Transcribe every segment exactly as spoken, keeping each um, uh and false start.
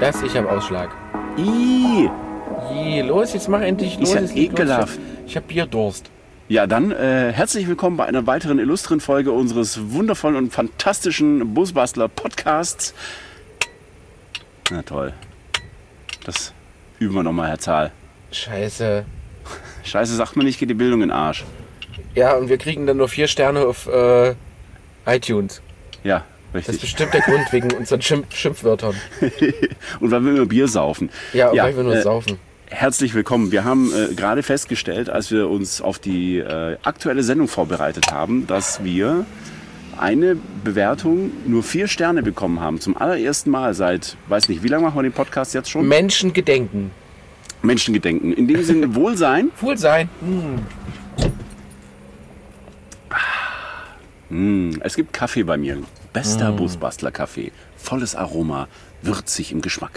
Das, ich habe Ausschlag. Ih, Je, los, jetzt mach endlich los. ist ja es geht los. ekelhaft. Ich habe Bierdurst. Ja, dann äh, herzlich willkommen bei einer weiteren illustren Folge unseres wundervollen und fantastischen Busbastler Podcasts. Na toll. Das üben wir nochmal, Herr Zahl. Scheiße. Scheiße, sagt man nicht, geht die Bildung in den Arsch. Ja, und wir kriegen dann nur vier Sterne auf äh, iTunes. Ja, Das ist richtig. bestimmt der Grund wegen unseren Schimpf Schimpfwörtern. Und weil wir immer Bier saufen. Ja, Ja, weil wir nur äh, saufen. Herzlich willkommen. Wir haben äh, gerade festgestellt, als wir uns auf die äh, aktuelle Sendung vorbereitet haben, dass wir eine Bewertung nur vier Sterne bekommen haben. Zum allerersten Mal seit, weiß nicht, wie lange machen wir den Podcast jetzt schon? Menschen gedenken. Menschengedenken. In dem Sinne Wohlsein. Wohlsein. Hm. Mm, es gibt Kaffee bei mir. Bester Busbastler Kaffee. Volles Aroma, würzig im Geschmack.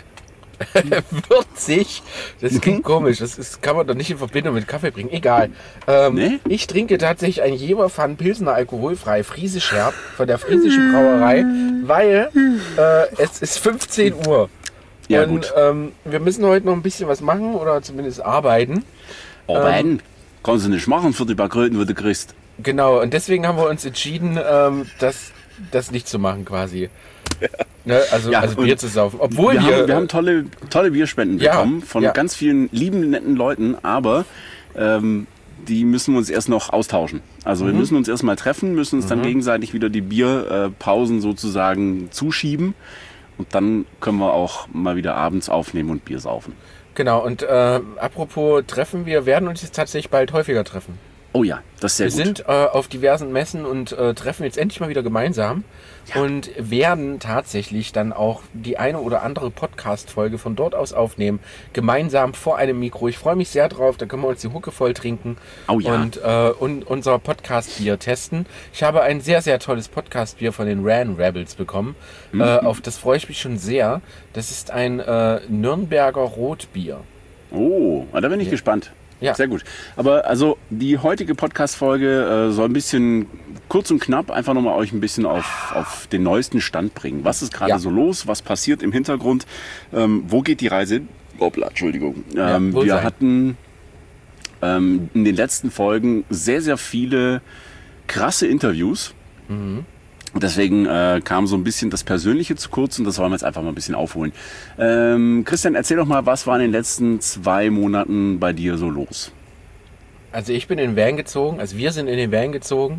Würzig. Das klingt komisch. Das ist, kann man doch nicht in Verbindung mit Kaffee bringen. Egal. Ähm, Nee? Ich trinke tatsächlich ein Jeverpfann Pilsner alkoholfrei Friesisch Herb von der Friesischen Brauerei, weil äh, es ist fünfzehn Uhr. Ja, und gut. Ähm, wir müssen heute noch ein bisschen was machen oder zumindest arbeiten. Aber ähm, kannst du nicht machen für die Bakröten, die du kriegst. Genau. Und deswegen haben wir uns entschieden, ähm, das, das nicht zu machen quasi. Ne? Also, Ja, also Bier und zu saufen. Obwohl Wir, wir, haben, wir haben tolle, tolle Bierspenden Ja, bekommen von ja. ganz vielen lieben, netten Leuten, aber ähm, die müssen wir uns erst noch austauschen. Also wir müssen uns erst mal treffen, müssen uns dann gegenseitig wieder die Bierpausen sozusagen zuschieben und dann können wir auch mal wieder abends aufnehmen und Bier saufen. Genau, und äh, apropos Treffen, wir werden uns jetzt tatsächlich bald häufiger treffen. Oh ja, das ist sehr Wir gut. sind äh, auf diversen Messen und äh, treffen jetzt endlich mal wieder gemeinsam und werden tatsächlich dann auch die eine oder andere Podcast-Folge von dort aus aufnehmen, gemeinsam vor einem Mikro. Ich freue mich sehr drauf, da können wir uns die Hucke voll trinken Oh ja. und, äh, und unser Podcast-Bier testen. Ich habe ein sehr, sehr tolles Podcast-Bier von den Ran Rebels bekommen. Mhm. Äh, auf das freue ich mich schon sehr. Das ist ein äh, Nürnberger Rotbier. Oh, da bin ich gespannt. Ja. Sehr gut. Aber also die heutige Podcast-Folge äh, soll ein bisschen kurz und knapp einfach nochmal euch ein bisschen auf, auf den neuesten Stand bringen. Was ist gerade Ja. so los? Was passiert im Hintergrund? Ähm, wo geht die Reise? Hoppla, Entschuldigung. Ja, Ähm, Wohlsein. wir hatten ähm, in den letzten Folgen sehr, sehr viele krasse Interviews. Und deswegen äh, kam so ein bisschen das Persönliche zu kurz und das wollen wir jetzt einfach mal ein bisschen aufholen. Ähm, Christian, erzähl doch mal, was war in den letzten zwei Monaten bei dir so los? Also ich bin in den Van gezogen, also wir sind in den Van gezogen,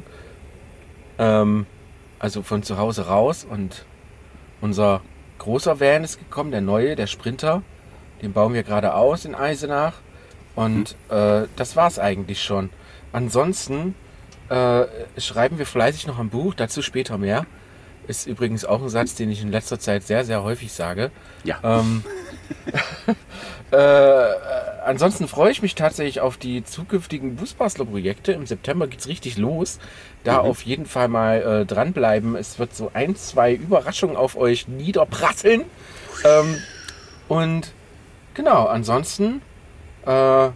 ähm, also von zu Hause raus und unser großer Van ist gekommen, der neue, der Sprinter, den bauen wir gerade aus in Eisenach und äh, das war's eigentlich schon. Ansonsten äh, schreiben wir fleißig noch ein Buch, dazu später mehr. Ist übrigens auch ein Satz, den ich in letzter Zeit sehr, sehr häufig sage. Ja. Ähm, äh, ansonsten freue ich mich tatsächlich auf die zukünftigen Busbastler-Projekte. Im September geht es richtig los. Da Mhm. auf jeden Fall mal äh, dranbleiben. Es wird so ein, zwei Überraschungen auf euch niederprasseln. Ähm, und genau, ansonsten äh,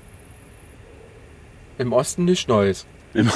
im Osten nichts Neues.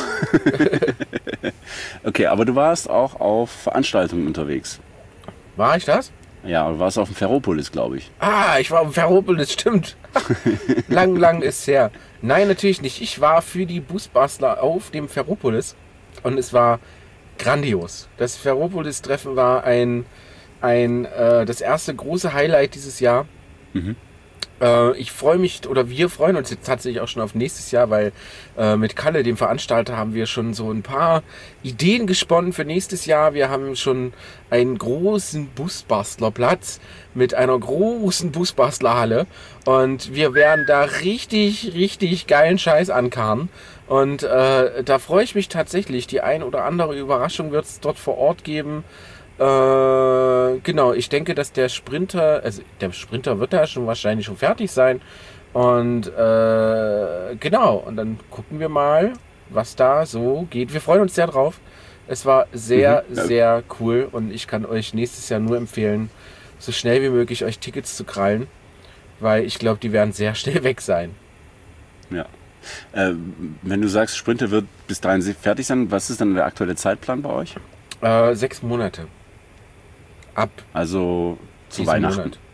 Okay, aber du warst auch auf Veranstaltungen unterwegs. War ich das? Ja, du warst auf dem Ferropolis, glaube ich. Ah, ich war auf Ferropolis, stimmt. lang, lang ist her. Nein, natürlich nicht. Ich war für die Busbastler auf dem Ferropolis und es war grandios. Das Ferropolis-Treffen war ein, ein äh, das erste große Highlight dieses Jahr. Mhm. Äh, ich freue mich, oder wir freuen uns jetzt tatsächlich auch schon auf nächstes Jahr, weil äh, mit Kalle, dem Veranstalter, haben wir schon so ein paar Ideen gesponnen für nächstes Jahr. Wir haben schon einen großen Busbastlerplatz mit einer großen Busbastlerhalle und wir werden da richtig, richtig geilen Scheiß ankarren. Und äh, da freue ich mich tatsächlich. Die ein oder andere Überraschung wird es dort vor Ort geben. Äh, genau, ich denke, dass der Sprinter, also der Sprinter wird da schon wahrscheinlich schon fertig sein. Und äh, genau, und dann gucken wir mal, was da so geht. Wir freuen uns sehr drauf. Es war sehr, Mhm. Ja. sehr cool und ich kann euch nächstes Jahr nur empfehlen, so schnell wie möglich euch Tickets zu krallen, weil ich glaube, die werden sehr schnell weg sein. Ja. Äh, wenn du sagst, Sprinter wird bis dahin fertig sein, was ist dann der aktuelle Zeitplan bei euch? Äh, sechs Monate. Ab Also zu diesem Weihnachten. Monat.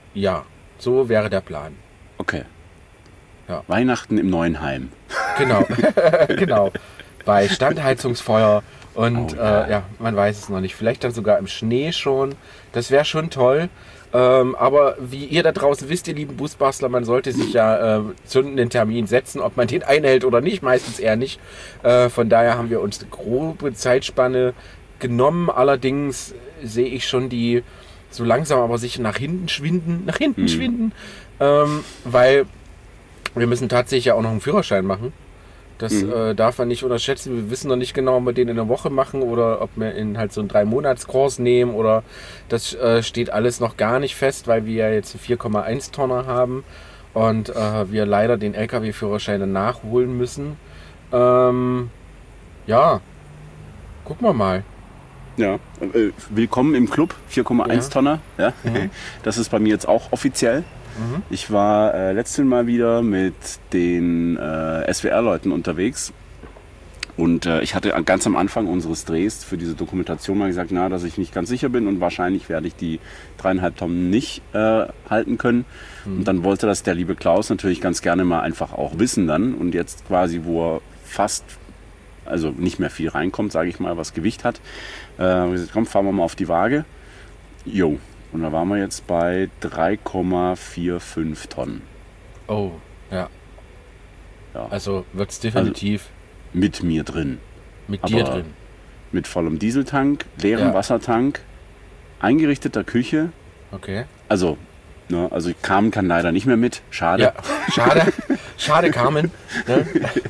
Ja, so wäre der Plan. Okay. Ja. Weihnachten im neuen Heim. Genau, genau. Bei Standheizungsfeuer und Oh, ja. äh, ja, man weiß es noch nicht. Vielleicht dann sogar im Schnee schon. Das wäre schon toll. Ähm, aber wie ihr da draußen wisst, ihr lieben Busbastler, man sollte sich ja äh, zu einem Termin setzen, ob man den einhält oder nicht, meistens eher nicht. Äh, von daher haben wir uns eine grobe Zeitspanne genommen. Allerdings sehe ich schon die so langsam aber sicher nach hinten schwinden, nach hinten Hm. schwinden, ähm, weil wir müssen tatsächlich ja auch noch einen Führerschein machen. Das Mhm. äh, darf man nicht unterschätzen. Wir wissen noch nicht genau, ob wir den in einer Woche machen oder ob wir in halt so einen drei Monats Kurs nehmen oder das äh, steht alles noch gar nicht fest, weil wir ja jetzt einen vier Komma eins Tonner haben und äh, wir leider den L K W-Führerschein dann nachholen müssen. Ähm, ja, gucken wir mal. Ja, äh, willkommen im Club, vier Komma eins Ja. Tonner. Ja. Mhm. Das ist bei mir jetzt auch offiziell. Mhm. Ich war äh, letztes Mal wieder mit den äh, S W R-Leuten unterwegs und äh, ich hatte ganz am Anfang unseres Drehs für diese Dokumentation mal gesagt, na, dass ich nicht ganz sicher bin und wahrscheinlich werde ich die dreieinhalb Tonnen nicht äh, halten können. Mhm. Und dann wollte das der liebe Klaus natürlich ganz gerne mal einfach auch wissen dann und jetzt quasi, wo er fast, also nicht mehr viel reinkommt, sage ich mal, was Gewicht hat, äh, haben wir gesagt, komm, fahren wir mal auf die Waage. Jo. Und da waren wir jetzt bei drei Komma fünfundvierzig Tonnen. Oh, ja. Ja. Also wird es definitiv Mit mir drin. mit aber dir drin. Mit vollem Dieseltank, leerem Ja. Wassertank, eingerichteter Küche. Okay. Also, ne, also Carmen kann leider nicht mehr mit. Schade. Ja, schade. Schade, Carmen. Ne?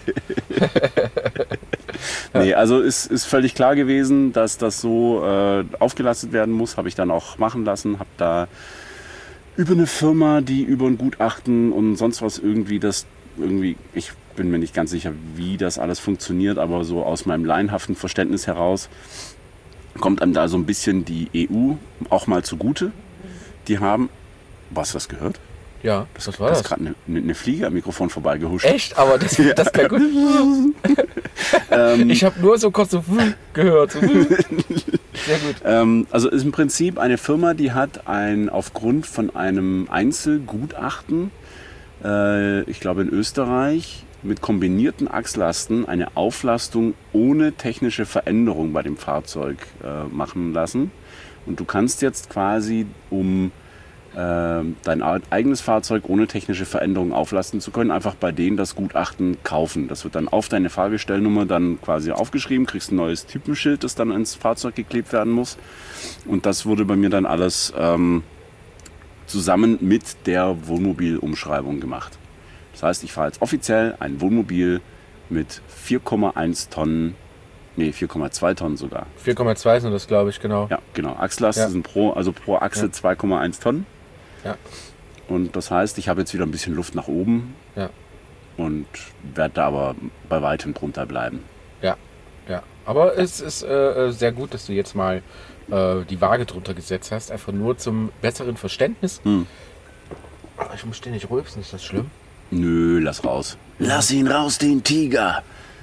Nee, also ist, ist völlig klar gewesen, dass das so äh, aufgelastet werden muss. Habe ich dann auch machen lassen. Habe da über eine Firma, die über ein Gutachten und sonst was irgendwie das irgendwie, ich bin mir nicht ganz sicher, wie das alles funktioniert, aber so aus meinem laienhaften Verständnis heraus kommt einem da so ein bisschen die E U auch mal zugute. Die haben, was hast du das gehört? Ja, das war Da das. ist gerade eine, eine Fliege am Mikrofon vorbeigehuscht. Echt? Aber das, das klingt gut. Ähm, Ich habe nur so kurz so gehört. So. Sehr gut. Ähm, also ist im Prinzip eine Firma, die hat ein, aufgrund von einem Einzelgutachten, äh, ich glaube in Österreich, mit kombinierten Achslasten eine Auflastung ohne technische Veränderung bei dem Fahrzeug äh, machen lassen. Und du kannst jetzt quasi, um äh, dein eigenes Fahrzeug ohne technische Veränderung auflasten zu können, einfach bei denen das Gutachten kaufen. Das wird dann auf deine Fahrgestellnummer dann quasi aufgeschrieben, kriegst ein neues Typenschild, das dann ins Fahrzeug geklebt werden muss. Und das wurde bei mir dann alles ähm, zusammen mit der Wohnmobilumschreibung gemacht. Das heißt, ich fahre jetzt offiziell ein Wohnmobil mit vier Komma eins Tonnen, nee, vier Komma zwei Tonnen sogar. vier Komma zwei sind das, glaube ich, genau. Ja, genau. Achslast Ja. sind pro, also pro Achse Ja. zwei Komma eins Tonnen. Ja. Und das heißt, ich habe jetzt wieder ein bisschen Luft nach oben Ja. und werde da aber bei weitem drunter bleiben. Ja, ja. Aber es ist äh, sehr gut, dass du jetzt mal äh, die Waage drunter gesetzt hast. Einfach nur zum besseren Verständnis. Hm. Aber ich muss ständig rülpsen, ist das schlimm? Nö, lass raus. Lass ihn raus, den Tiger!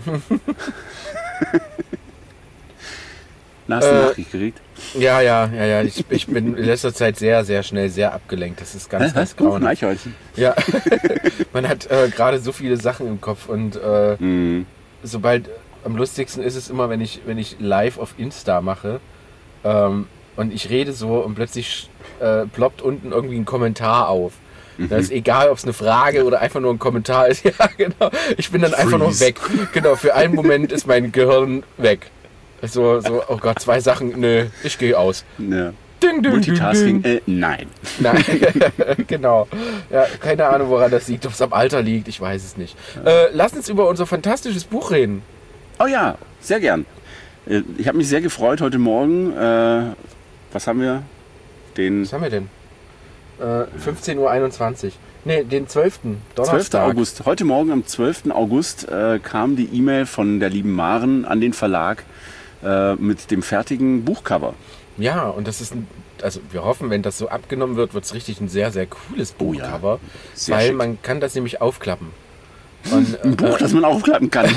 Na, hast du Äh, eine Nachricht gekriegt? Ja, ja, ja, ja. Ich, ich bin in letzter Zeit sehr, sehr schnell sehr abgelenkt. Das ist ganz, ganz Hä? Oh, ein grauenhaft. Eichhörnchen. Ja, man hat äh, gerade so viele Sachen im Kopf und äh, Mhm. sobald, am lustigsten ist es immer, wenn ich, wenn ich live auf Insta mache ähm, und ich rede so und plötzlich äh, ploppt unten irgendwie ein Kommentar auf. Das ist egal, ob es eine Frage oder einfach nur ein Kommentar ist. Ja, genau. Ich bin dann einfach nur Freeze. weg. Genau, für einen Moment ist mein Gehirn weg. So, so, oh Gott, zwei Sachen, nö, ich gehe aus. Ja. Ding, ding, Multitasking? ding, ding. Äh, nein. Nein, genau. Ja, keine Ahnung, woran das liegt, ob es am Alter liegt, ich weiß es nicht. Äh, lass uns über unser fantastisches Buch reden. Oh ja, sehr gern. Äh, Ich habe mich sehr gefreut heute Morgen. Äh, was haben wir? Den Was haben wir denn? Äh, fünfzehn Uhr einundzwanzig. Ne, den zwölften Donnerstag. zwölften August. Heute Morgen am zwölften August äh, kam die E-Mail von der lieben Maren an den Verlag äh, mit dem fertigen Buchcover. Ja, und das ist ein, also wir hoffen, wenn das so abgenommen wird, wird es richtig ein sehr, sehr cooles Oh ja, Buchcover. sehr weil schick. man kann das nämlich aufklappen. Und, Ein Buch, äh, das man aufklappen kann.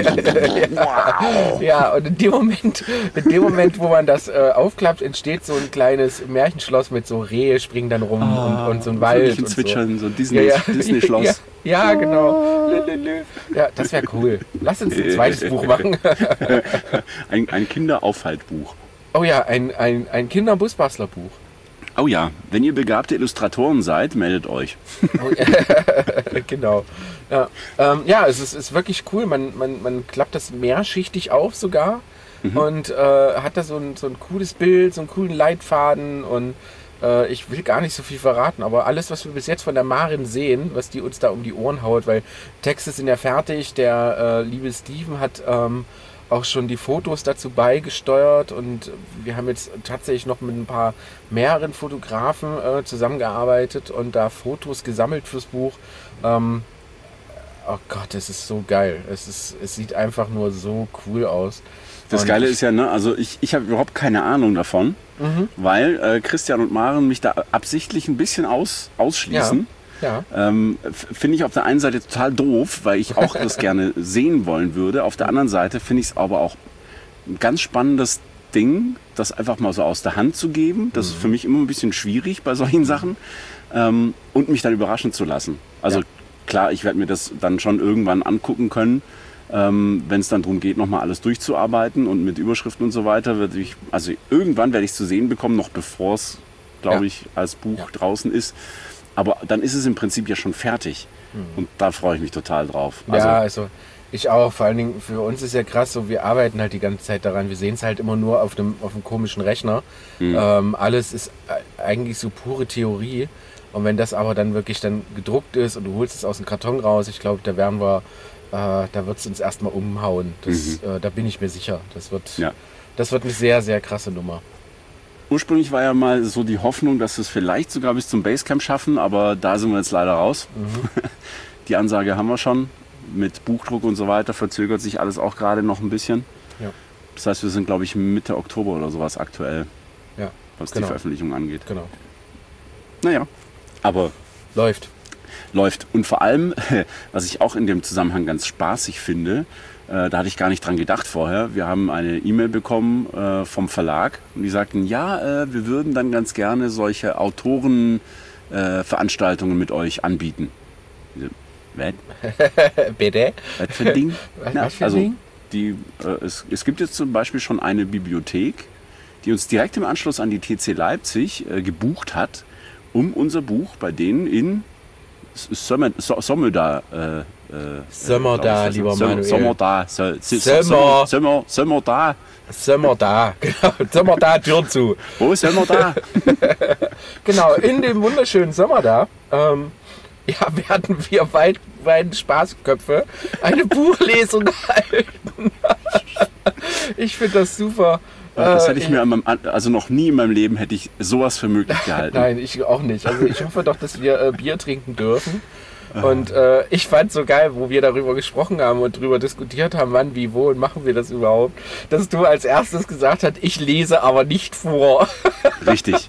Wow. Ja, und in dem Moment, in dem Moment, wo man das äh, aufklappt, entsteht so ein kleines Märchenschloss mit so Rehe springen dann rum Ah, und, und so ein Wald und Zwitschern, so, so so. Disney, Ja, ja. Disney-Schloss. Ja, ja, genau. Ja, das wäre cool. Lass uns ein zweites Buch machen. Ein, ein Kinderaufhaltbuch. Oh ja, ein, ein, ein Kinder-Busbastler-Buch. Oh ja, wenn ihr begabte Illustratoren seid, meldet euch. Genau. Ja, ähm, ja, es ist, ist wirklich cool. Man, man, man klappt das mehrschichtig auf sogar mhm. und äh, hat da so ein, so ein cooles Bild, so einen coolen Leitfaden und äh, ich will gar nicht so viel verraten, aber alles, was wir bis jetzt von der Marin sehen, was die uns da um die Ohren haut, weil Texte sind ja fertig, der äh, liebe Steven hat ähm, auch schon die Fotos dazu beigesteuert und wir haben jetzt tatsächlich noch mit ein paar mehreren Fotografen äh, zusammengearbeitet und da Fotos gesammelt fürs Buch. Ähm, oh Gott, es ist so geil. Es ist, es sieht einfach nur so cool aus. Das und Geile ich, ist ja, ne, also ich, ich habe überhaupt keine Ahnung davon, mhm. weil äh, Christian und Maren mich da absichtlich ein bisschen aus, ausschließen. Ja. Ja. Ähm, finde ich auf der einen Seite total doof, weil ich auch das gerne sehen wollen würde. Auf der anderen Seite finde ich es aber auch ein ganz spannendes Ding, das einfach mal so aus der Hand zu geben. Das mhm. ist für mich immer ein bisschen schwierig bei solchen Sachen. Ähm, und mich dann überraschen zu lassen. Also ja. klar, ich werde mir das dann schon irgendwann angucken können, ähm, wenn es dann darum geht, nochmal alles durchzuarbeiten und mit Überschriften und so weiter. Werde ich, also irgendwann werde ich es zu sehen bekommen, noch bevor es, glaube ja. ich, als Buch ja. draußen ist. Aber dann ist es im Prinzip ja schon fertig. Mhm. Und da freue ich mich total drauf. Also, ja, also ich auch. Vor allen Dingen für uns ist ja krass, so wir arbeiten halt die ganze Zeit daran. Wir sehen es halt immer nur auf einem, auf einem komischen Rechner. Mhm. Ähm, alles ist eigentlich so pure Theorie. Und wenn das aber dann wirklich dann gedruckt ist und du holst es aus dem Karton raus, ich glaube, da werden wir, äh, da wird es uns erstmal umhauen. Das, mhm. äh, da bin ich mir sicher. Das wird, ja. das wird eine sehr, sehr krasse Nummer. Ursprünglich war ja mal so die Hoffnung, dass wir es vielleicht sogar bis zum Basecamp schaffen, aber da sind wir jetzt leider raus. Mhm. Die Ansage haben wir schon. Mit Buchdruck und so weiter verzögert sich alles auch gerade noch ein bisschen. Ja. Das heißt, wir sind, glaube ich, Mitte Oktober oder sowas aktuell, ja, was genau. die Veröffentlichung angeht. Genau. Naja, aber läuft. Läuft. Und vor allem, was ich auch in dem Zusammenhang ganz spaßig finde, äh, da hatte ich gar nicht dran gedacht vorher. Wir haben eine E-Mail bekommen äh, vom Verlag und die sagten, ja, äh, wir würden dann ganz gerne solche Autorenveranstaltungen äh, mit euch anbieten. Was? Bitte? Was für ein Ding? Was, Na, was für ein also, Ding? Die, äh, es, es gibt jetzt zum Beispiel schon eine Bibliothek, die uns direkt im Anschluss an die T C Leipzig äh, gebucht hat, um unser Buch bei denen in Sommerda äh, Sommer da, lieber Manuel. Sommer da. Sommer. Sommer, Sommer da. Sommer da, genau. Sommer da, Tür zu. Wo ist Sommer da? Genau, in dem wunderschönen Sommer da ähm, ja, werden wir weit, weit Spaßköpfe eine Buchlesung halten. Ich finde das super. Das hätte ich mir, also noch nie in meinem Leben hätte ich sowas für möglich gehalten. Nein, ich auch nicht. Also ich hoffe doch, dass wir äh, Bier trinken dürfen. Und äh, ich fand so geil, wo wir darüber gesprochen haben und darüber diskutiert haben, wann, wie, wo und machen wir das überhaupt, dass du als erstes gesagt hast, ich lese aber nicht vor. Richtig.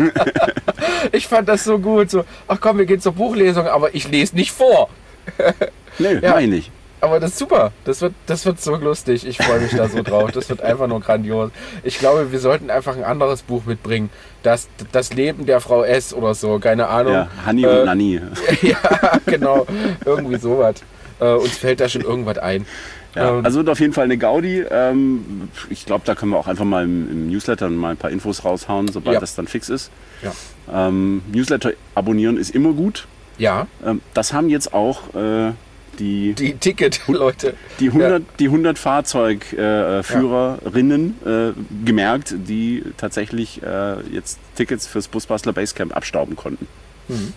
Ich fand das so gut, so, ach komm, wir gehen zur Buchlesung, aber ich lese nicht vor. Nee, ja. Meine ich. Aber das ist super. Das wird, das wird so lustig. Ich freue mich da so drauf. Das wird einfach nur grandios. Ich glaube, wir sollten einfach ein anderes Buch mitbringen. Das, das Leben der Frau S. oder so. Keine Ahnung. Ja, Hanni äh, und Nanni. Ja, genau. Irgendwie sowas. Äh, uns fällt da schon irgendwas ein. Ja, also wird auf jeden Fall eine Gaudi. Ähm, ich glaube, da können wir auch einfach mal im, im Newsletter mal ein paar Infos raushauen, sobald ja. das dann fix ist. Ja. Ähm, Newsletter abonnieren ist immer gut. Ja. Ähm, das haben jetzt auch... Äh, Die, die Ticket-Leute. Die hundert, ja. die hundert Fahrzeugführerinnen äh, äh, gemerkt, die tatsächlich äh, jetzt Tickets fürs Busbastler Basecamp abstauben konnten. Mhm.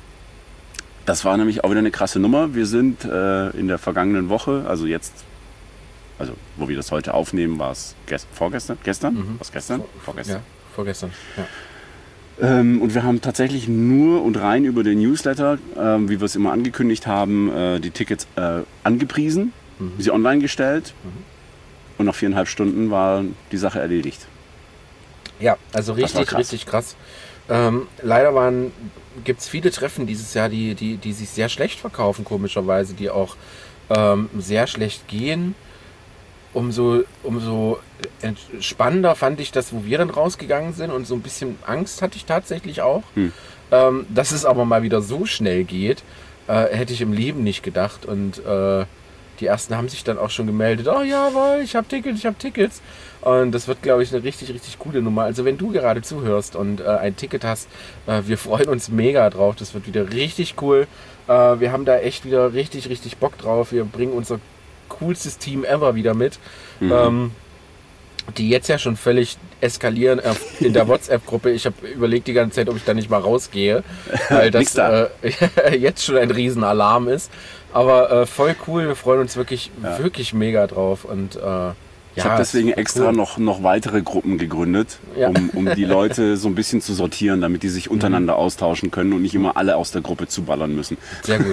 Das war nämlich auch wieder eine krasse Nummer. Wir sind äh, in der vergangenen Woche, also jetzt, also wo wir das heute aufnehmen, war es gest- vorgestern? Gestern? Mhm. Was gestern? Vor, vorgestern. Ja, vorgestern. Ja. Ähm, und wir haben tatsächlich nur und rein über den Newsletter, ähm, wie wir es immer angekündigt haben, äh, die Tickets äh, angepriesen, mhm. sie online gestellt mhm. und nach viereinhalb Stunden war die Sache erledigt. Ja, also richtig, krass. richtig krass. Ähm, leider gibt es viele Treffen dieses Jahr, die, die, die sich sehr schlecht verkaufen, komischerweise, die auch ähm, sehr schlecht gehen. Umso, umso spannender fand ich das, wo wir dann rausgegangen sind, und so ein bisschen Angst hatte ich tatsächlich auch. Hm. Ähm, dass es aber mal wieder so schnell geht, äh, hätte ich im Leben nicht gedacht. Und äh, die ersten haben sich dann auch schon gemeldet, oh jawohl, ich habe Tickets, ich habe Tickets. Und das wird, glaube ich, eine richtig, richtig coole Nummer. Also wenn du gerade zuhörst und äh, ein Ticket hast, äh, wir freuen uns mega drauf. Das wird wieder richtig cool. Äh, wir haben da echt wieder richtig, richtig Bock drauf. Wir bringen unser coolstes Team ever wieder mit. Mhm. Ähm, die jetzt ja schon völlig eskalieren in der WhatsApp-Gruppe. Ich habe überlegt die ganze Zeit, ob ich da nicht mal rausgehe, weil das da. äh, jetzt schon ein Riesenalarm ist. Aber äh, voll cool, wir freuen uns wirklich, ja. wirklich mega drauf. Und, äh, ja, ich habe deswegen extra cool. noch, noch weitere Gruppen gegründet, ja. um, um die Leute so ein bisschen zu sortieren, damit die sich untereinander mhm. austauschen können und nicht immer alle aus der Gruppe zuballern müssen. Sehr gut.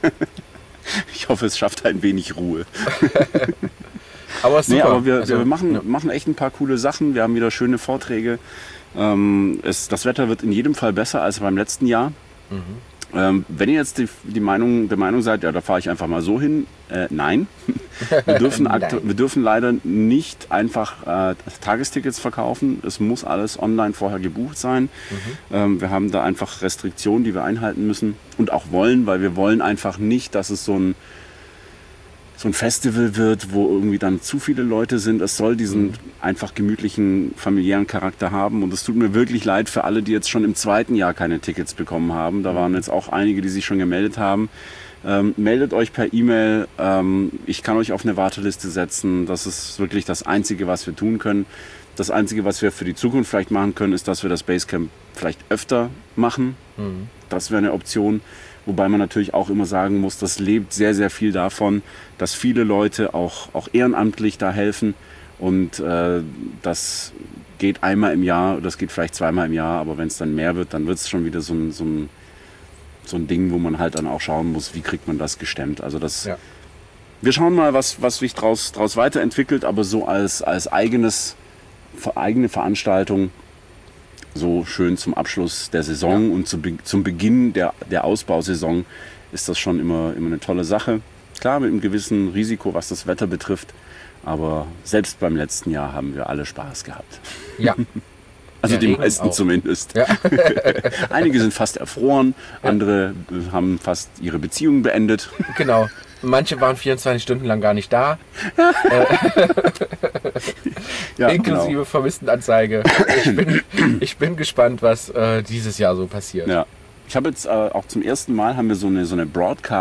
Ich hoffe, es schafft ein wenig Ruhe. Aber, super. Nee, aber wir, also, wir machen, ja. machen echt ein paar coole Sachen. Wir haben wieder schöne Vorträge. Ähm, es, das Wetter wird in jedem Fall besser als beim letzten Jahr. Mhm. Ähm, wenn ihr jetzt die, die Meinung, der Meinung seid, ja, da fahre ich einfach mal so hin, äh, nein. Wir dürfen, nein. wir dürfen leider nicht einfach äh, Tagestickets verkaufen. Es muss alles online vorher gebucht sein. Mhm. Ähm, wir haben da einfach Restriktionen, die wir einhalten müssen und auch wollen, weil wir wollen einfach nicht, dass es so ein so ein Festival wird, wo irgendwie dann zu viele Leute sind. Es soll diesen mhm. einfach gemütlichen, familiären Charakter haben. Und es tut mir wirklich leid für alle, die jetzt schon im zweiten Jahr keine Tickets bekommen haben. Da waren jetzt auch einige, die sich schon gemeldet haben. Ähm, meldet euch per E-Mail. Ähm, ich kann euch auf eine Warteliste setzen. Das ist wirklich das Einzige, was wir tun können. Das Einzige, was wir für die Zukunft vielleicht machen können, ist, dass wir das Basecamp vielleicht öfter machen. Mhm. Das wäre eine Option. Wobei man natürlich auch immer sagen muss, das lebt sehr, sehr viel davon, dass viele Leute auch, auch ehrenamtlich da helfen. Und äh, das geht einmal im Jahr, das geht vielleicht zweimal im Jahr, aber wenn es dann mehr wird, dann wird es schon wieder so ein, so, ein, so ein Ding, wo man halt dann auch schauen muss, wie kriegt man das gestemmt. Also das, ja. Wir schauen mal, was, was sich daraus draus weiterentwickelt, aber so als, als eigenes, eigene Veranstaltung, so schön zum Abschluss der Saison ja. und zu, zum Beginn der, der Ausbausaison ist das schon immer, immer eine tolle Sache. Klar, mit einem gewissen Risiko, was das Wetter betrifft, aber selbst beim letzten Jahr haben wir alle Spaß gehabt. Ja. Also Der die Regen meisten auch. Zumindest. Ja. Einige sind fast erfroren, ja. andere haben fast ihre Beziehungen beendet. Genau. Manche waren vierundzwanzig Stunden lang gar nicht da. ja, Inklusive genau. Vermisstenanzeige. Ich bin, ich bin gespannt, was äh, dieses Jahr so passiert. Ja. Ich habe jetzt äh, auch zum ersten Mal haben wir so eine, so eine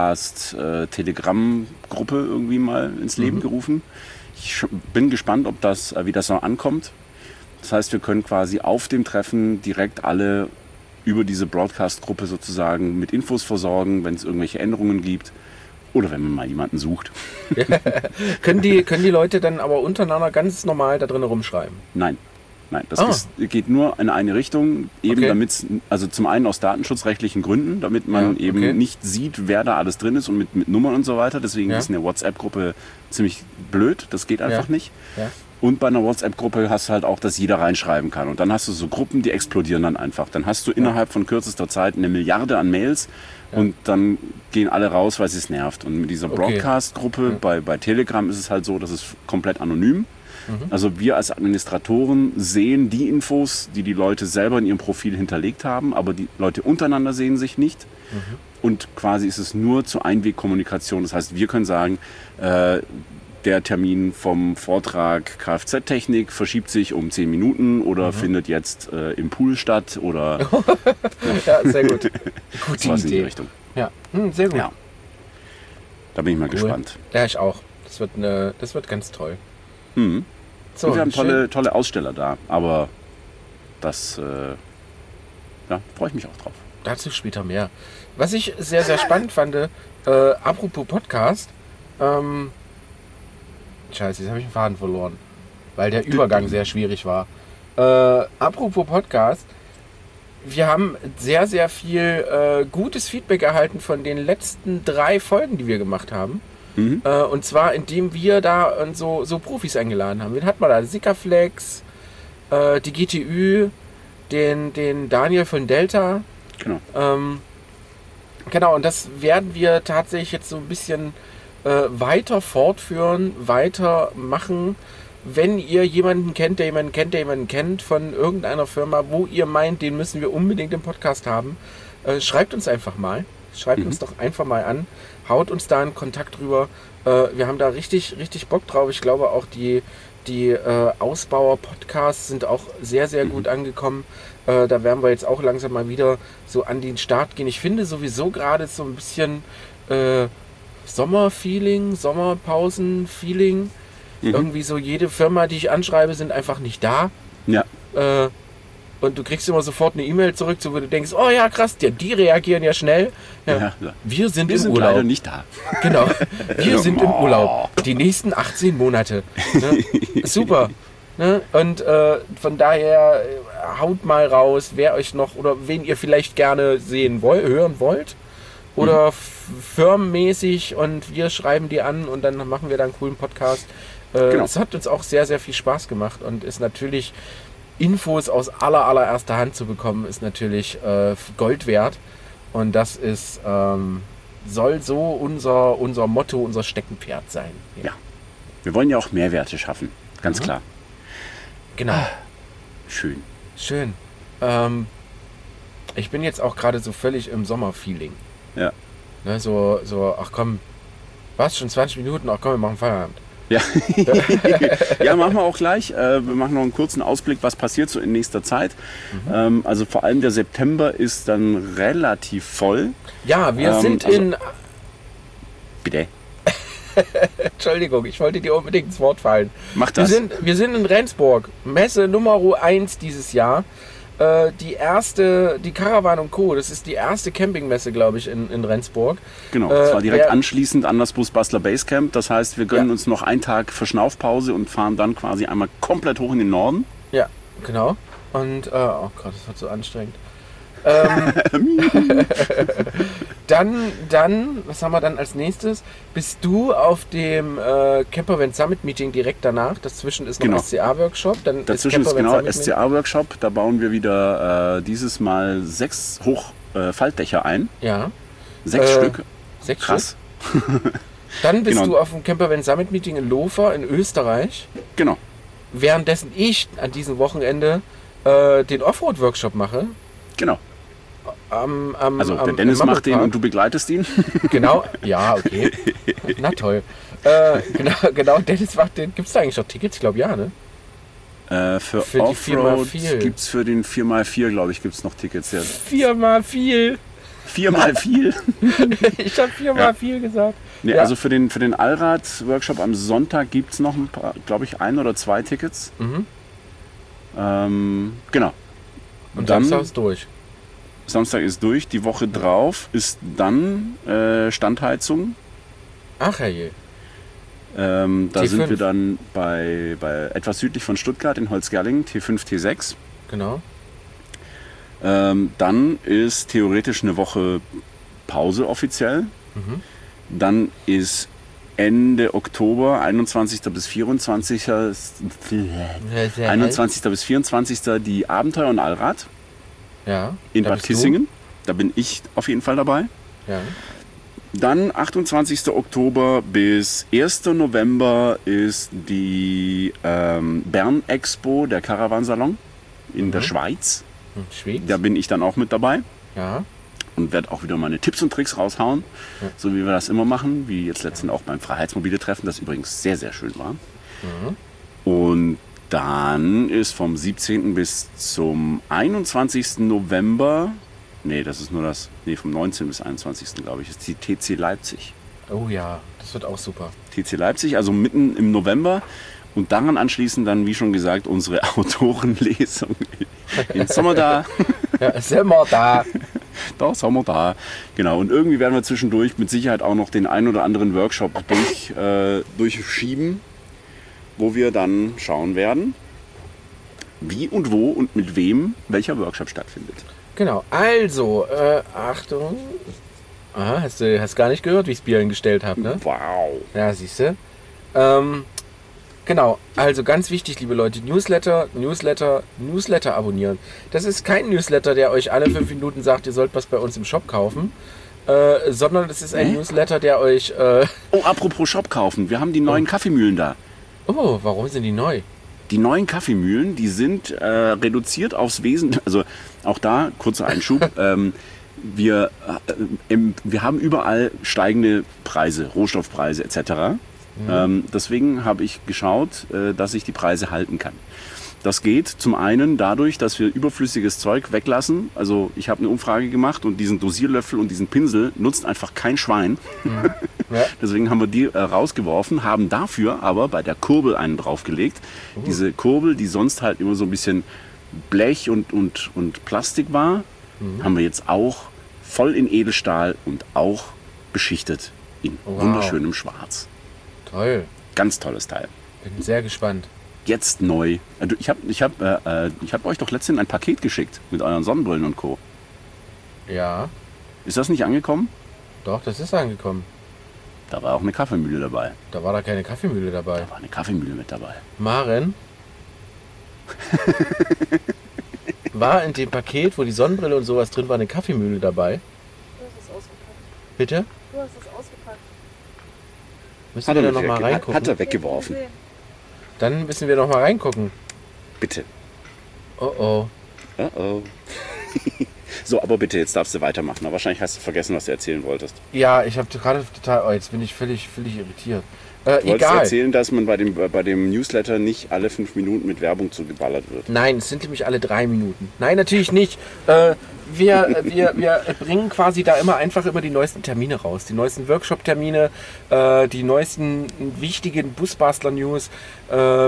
Broadcast-Telegram-Gruppe irgendwie mal ins Leben mhm. gerufen. Ich bin gespannt, ob das, äh, wie das noch ankommt. Das heißt, wir können quasi auf dem Treffen direkt alle über diese Broadcast-Gruppe sozusagen mit Infos versorgen, wenn es irgendwelche Änderungen gibt. Oder wenn man mal jemanden sucht. können, die, können die Leute dann aber untereinander ganz normal da drin rumschreiben? Nein. Nein, das ah. ist, geht nur in eine Richtung, eben okay. damit, also zum einen aus datenschutzrechtlichen Gründen, damit man ja, okay. eben nicht sieht, wer da alles drin ist und mit, mit Nummern und so weiter. Deswegen ja. ist eine WhatsApp-Gruppe ziemlich blöd, das geht einfach ja. nicht. Ja. Und bei einer WhatsApp-Gruppe hast du halt auch, dass jeder reinschreiben kann. Und dann hast du so Gruppen, die explodieren dann einfach. Dann hast du ja. innerhalb von kürzester Zeit eine Milliarde an Mails ja. und dann gehen alle raus, weil es nervt. Und mit dieser Broadcast-Gruppe okay. ja. bei, bei Telegram ist es halt so, dass es komplett anonym. Mhm. Also wir als Administratoren sehen die Infos, die die Leute selber in ihrem Profil hinterlegt haben, aber die Leute untereinander sehen sich nicht. Mhm. Und quasi ist es nur zur Einwegkommunikation. Das heißt, wir können sagen, äh, der Termin vom Vortrag Kfz-Technik verschiebt sich um zehn Minuten oder mhm. findet jetzt äh, im Pool statt oder... ja, sehr gut. Gute Idee. In die Richtung. Ja, hm, sehr gut. Ja. Da bin ich mal cool. gespannt. Ja, ich auch. Das wird, eine, das wird ganz toll. Mhm. So, und wir haben tolle, tolle Aussteller da, aber das äh, ja, freue ich mich auch drauf. Dazu später mehr. Was ich sehr, sehr spannend fand, äh, apropos Podcast, ähm, scheiße, jetzt habe ich den Faden verloren, weil der Übergang sehr schwierig war. Äh, apropos Podcast, wir haben sehr, sehr viel äh, gutes Feedback erhalten von den letzten drei Folgen, die wir gemacht haben. Mhm. Äh, und zwar, indem wir da äh, so, so Profis eingeladen haben. Wen hat man da? Sikaflex, äh, die G T Ü, den, den Daniel von Delta. Genau. Ähm, genau, und das werden wir tatsächlich jetzt so ein bisschen äh, weiter fortführen, weiter machen. Wenn ihr jemanden kennt, der jemanden kennt, der jemanden kennt von irgendeiner Firma, wo ihr meint, den müssen wir unbedingt im Podcast haben, äh, schreibt uns einfach mal. Schreibt mhm. uns doch einfach mal an. Haut uns da einen Kontakt rüber. Äh, wir haben da richtig, richtig Bock drauf. Ich glaube auch die, die äh, Ausbauer-Podcasts sind auch sehr, sehr mhm. gut angekommen. Äh, da werden wir jetzt auch langsam mal wieder so an den Start gehen. Ich finde sowieso gerade so ein bisschen äh, Sommerfeeling, Sommerpausen-Feeling. Mhm. Irgendwie so jede Firma, die ich anschreibe, sind einfach nicht da. Ja. Äh, und du kriegst immer sofort eine E-Mail zurück, so wo du denkst, oh ja, krass, die, die reagieren ja schnell. Ja, ja, ja. Wir sind wir im sind Urlaub. leider nicht da. Genau, wir sind im Urlaub. Die nächsten achtzehn Monate. Ne? Super. Ne? Und äh, von daher äh, haut mal raus, wer euch noch oder wen ihr vielleicht gerne sehen wollt, hören wollt. Oder mhm. firmenmäßig und wir schreiben die an und dann machen wir da einen coolen Podcast. Äh, genau. Es hat uns auch sehr, sehr viel Spaß gemacht und ist natürlich, Infos aus aller, allererster Hand zu bekommen, ist natürlich äh, Gold wert. Und das ist, ähm, soll so unser, unser Motto, unser Steckenpferd sein. Ja. ja. Wir wollen ja auch Mehrwerte schaffen, ganz mhm. klar. Genau. Schön. Schön. Ähm, ich bin jetzt auch gerade so völlig im Sommerfeeling. Ja. Ne, so, so, ach komm, was, schon zwanzig Minuten? Ach komm, wir machen Feierabend. Ja. Ja, machen wir auch gleich. Äh, wir machen noch einen kurzen Ausblick, was passiert so in nächster Zeit. Mhm. Ähm, also vor allem der September ist dann relativ voll. Ja, wir ähm, sind also, in... Bitte. Entschuldigung, ich wollte dir unbedingt ins Wort fallen. Mach das. Wir sind, wir sind in Rendsburg, Messe Nummer eins dieses Jahr. Äh, die erste, die Caravan und Co., das ist die erste Campingmesse, glaube ich, in, in Rendsburg. Genau, das war direkt äh, anschließend an das Busbastler Basecamp. Das heißt, wir gönnen ja. uns noch einen Tag Verschnaufpause und fahren dann quasi einmal komplett hoch in den Norden. Ja, genau. Und, äh, oh Gott, das wird so anstrengend. Ähm, dann, dann, was haben wir dann als nächstes? Bist du auf dem äh, Campervan Summit Meeting direkt danach? Dazwischen ist noch genau. S C A-Workshop. Dazwischen ist, ist genau S C A-Workshop. Da bauen wir wieder äh, dieses Mal sechs Hochfaltdächer äh, ein. Ja. Sechs äh, Stück. Sechs Krass. Stück. Dann bist genau. du auf dem Campervan Summit Meeting in Lofer in Österreich. Genau. Währenddessen ich an diesem Wochenende äh, den Offroad-Workshop mache. Genau. Am, am, also der am, Dennis macht den und du begleitest ihn. Genau, ja, okay. Na toll. Äh, genau, genau, Dennis macht den. Gibt es da eigentlich noch Tickets? Ich glaube ja, ne? Äh, für für Offroad gibt es für den vier mal vier, glaube ich, gibt es noch Tickets. Ja. vier mal viel. vier mal viel? Ich habe vier mal viel gesagt. Nee, ja. Also für den, für den Allrad-Workshop am Sonntag gibt es noch ein paar, glaube ich, ein oder zwei Tickets. Mhm. Ähm, genau. Und dann Samstag ist durch. Samstag ist durch. Die Woche drauf ist dann äh, Standheizung. Ach herrje. Ähm, da T fünf. sind wir dann bei, bei etwas südlich von Stuttgart in Holzgerlingen, T fünf, T sechs. Genau. Ähm, dann ist theoretisch eine Woche Pause offiziell. Mhm. Dann ist Ende Oktober, einundzwanzigsten bis vierundzwanzigsten einundzwanzigsten bis vierundzwanzigsten die Abenteuer und Allrad. Ja. In Bad Kissingen. Da bin ich auf jeden Fall dabei. Ja. Dann achtundzwanzigsten Oktober bis ersten November ist die ähm, Bern Expo, der Caravansalon in mhm. der Schweiz. Schweiz. Da bin ich dann auch mit dabei. Ja. Und werde auch wieder meine Tipps und Tricks raushauen. Ja. So wie wir das immer machen. Wie jetzt letztens auch beim Freiheitsmobile-Treffen, das übrigens sehr, sehr schön war. Mhm. Und dann ist vom siebzehnten bis zum einundzwanzigsten November, nee, das ist nur das, nee, vom neunzehnten bis einundzwanzigsten glaube ich, ist die T C Leipzig. Oh ja, das wird auch super. T C Leipzig, also mitten im November. Und daran anschließend dann, wie schon gesagt, unsere Autorenlesung. Im Sommer da. Ja, sind wir da. Da sind wir da. Genau, und irgendwie werden wir zwischendurch mit Sicherheit auch noch den einen oder anderen Workshop durch, äh, durchschieben, wo wir dann schauen werden, wie und wo und mit wem welcher Workshop stattfindet. Genau, also, äh, Achtung. Aha, hast du hast gar nicht gehört, wie ich das Bier hingestellt habe, ne? Wow. Ja, siehst du. Ähm, Genau, also ganz wichtig, liebe Leute, Newsletter, Newsletter, Newsletter abonnieren. Das ist kein Newsletter, der euch alle fünf Minuten sagt, ihr sollt was bei uns im Shop kaufen, äh, sondern es ist ein Hä? Newsletter, der euch... Äh, Oh, apropos Shop kaufen, wir haben die neuen Oh. Kaffeemühlen da. oh, warum sind die neu? Die neuen Kaffeemühlen, die sind äh, reduziert aufs Wesen. Also auch da, kurzer Einschub, ähm, wir, äh, im, wir haben überall steigende Preise, Rohstoffpreise et cetera. Mhm. Ähm, deswegen habe ich geschaut, äh, dass ich die Preise halten kann. Das geht zum einen dadurch, dass wir überflüssiges Zeug weglassen. Also ich habe eine Umfrage gemacht und diesen Dosierlöffel und diesen Pinsel nutzt einfach kein Schwein. Mhm. Ja. Deswegen haben wir die äh, rausgeworfen, haben dafür aber bei der Kurbel einen draufgelegt. Uh. Diese Kurbel, die sonst halt immer so ein bisschen Blech und, und, und Plastik war, mhm. haben wir jetzt auch voll in Edelstahl und auch beschichtet in wow. wunderschönem Schwarz. Toll. Ganz tolles Teil. Bin sehr gespannt. Jetzt neu. Ich habe ich hab, äh, ich hab euch doch letztens ein Paket geschickt mit euren Sonnenbrillen und Co. Ja. Ist das nicht angekommen? Doch, das ist angekommen. Da war auch eine Kaffeemühle dabei. Da war da keine Kaffeemühle dabei. Da war eine Kaffeemühle mit dabei. Maren? War in dem Paket, wo die Sonnenbrille und sowas drin war, eine Kaffeemühle dabei? Du hast es ausgepackt. Bitte? Du hast es ausgepackt. Müssen Hat wir er da noch mal wegge- reingucken? Hat er weggeworfen. Dann müssen wir noch mal reingucken. Bitte. Oh oh. Oh oh. So, aber bitte, jetzt darfst du weitermachen. Aber wahrscheinlich hast du vergessen, was du erzählen wolltest. Ja, ich habe gerade total... Oh, jetzt bin ich völlig, völlig irritiert. Äh, Du wolltest egal. erzählen, dass man bei dem, bei dem Newsletter nicht alle fünf Minuten mit Werbung zugeballert wird. Nein, es sind nämlich alle drei Minuten. Nein, natürlich nicht. Äh, wir, wir, wir bringen quasi da immer einfach immer die neuesten Termine raus. Die neuesten Workshop-Termine, äh, die neuesten wichtigen Busbastler-News, äh,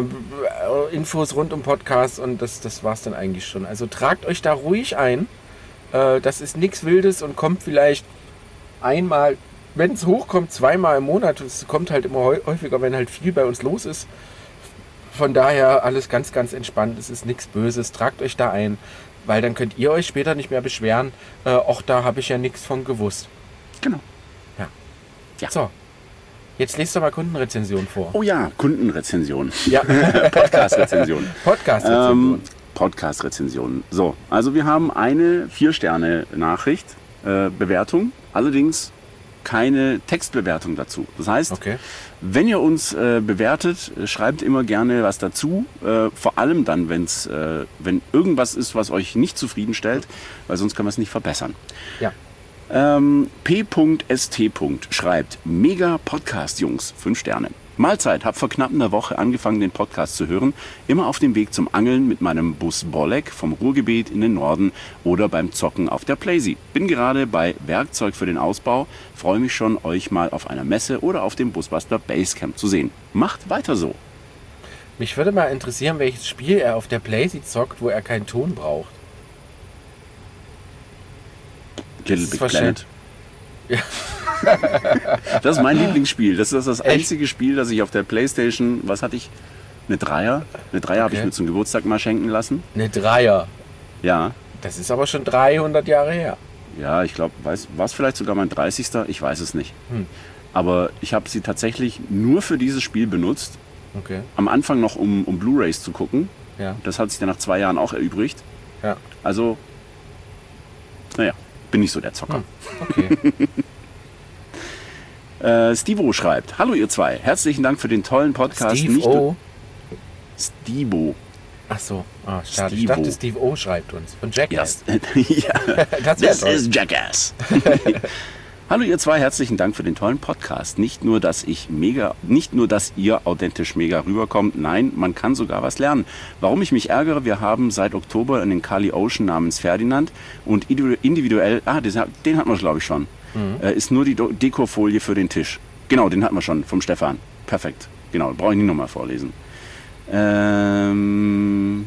Infos rund um Podcasts und das, das war's dann eigentlich schon. Also tragt euch da ruhig ein. Äh, das ist nichts Wildes und kommt vielleicht einmal, wenn es hochkommt, zweimal im Monat. Es kommt halt immer häufiger, wenn halt viel bei uns los ist. Von daher alles ganz, ganz entspannt. Es ist nichts Böses. Tragt euch da ein, weil dann könnt ihr euch später nicht mehr beschweren. Äh, auch da habe ich ja nichts von gewusst. Genau. Ja. Ja. So. Jetzt lest doch mal Kundenrezension vor. Oh ja, Kundenrezension. Ja. Podcast-Rezension. Podcast-Rezension. Ähm, Podcast-Rezension. So, also wir haben eine vier-Sterne-Nachricht, äh, Bewertung, allerdings keine Textbewertung dazu. Das heißt, Okay. wenn ihr uns äh, bewertet, äh, schreibt immer gerne was dazu. Äh, vor allem dann, wenn's, äh, wenn irgendwas ist, was euch nicht zufriedenstellt, weil sonst können wir es nicht verbessern. Ja. Ähm, P S T schreibt, mega Podcast, Jungs, fünf Sterne. Mahlzeit, hab vor knapp einer Woche angefangen, den Podcast zu hören. Immer auf dem Weg zum Angeln mit meinem Bus Bolek vom Ruhrgebiet in den Norden oder beim Zocken auf der Playsee. Bin gerade bei Werkzeug für den Ausbau. Freue mich schon, euch mal auf einer Messe oder auf dem Busbuster Basecamp zu sehen. Macht weiter so. Mich würde mal interessieren, welches Spiel er auf der Playsee zockt, wo er keinen Ton braucht. Little ist Big wahrscheinlich- Planet. Das ist mein Lieblingsspiel. Das ist das Echt? einzige Spiel, das ich auf der Playstation, was hatte ich? Eine Dreier? Eine Dreier habe ich Okay. mir zum Geburtstag mal schenken lassen. Eine Dreier. Ja, Das ist aber schon dreihundert Jahre her. ja, ich glaube, war es vielleicht sogar mein dreißigster? Ich weiß es nicht. Hm. Aber ich habe sie tatsächlich nur für dieses Spiel benutzt. Okay. Am Anfang noch, um, um Blu-Rays zu gucken. Ja. Das hat sich dann nach zwei Jahren auch erübrigt. Ja. Also, naja, bin nicht so der Zocker. Hm. Okay. Äh, Stivo schreibt, hallo ihr zwei, herzlichen Dank für den tollen Podcast. Steve Nicht O. nur- Stivo. Ach so. Ah, schade. Ich Steve-O. dachte, Steve O schreibt uns. Von Jackass. Ja, Das wär this toll. is Jackass. Hallo ihr zwei, herzlichen Dank für den tollen Podcast. Nicht nur, dass ich mega, nicht nur, dass ihr authentisch mega rüberkommt, nein, man kann sogar was lernen. Warum ich mich ärgere, wir haben seit Oktober einen Kali Ocean namens Ferdinand und individuell, ah, den, den hatten wir glaube ich schon, mhm. äh, ist nur die Do- Dekofolie für den Tisch. Genau, den hatten wir schon, vom Stefan. Perfekt, genau, brauche ich nicht nochmal vorlesen. Ähm...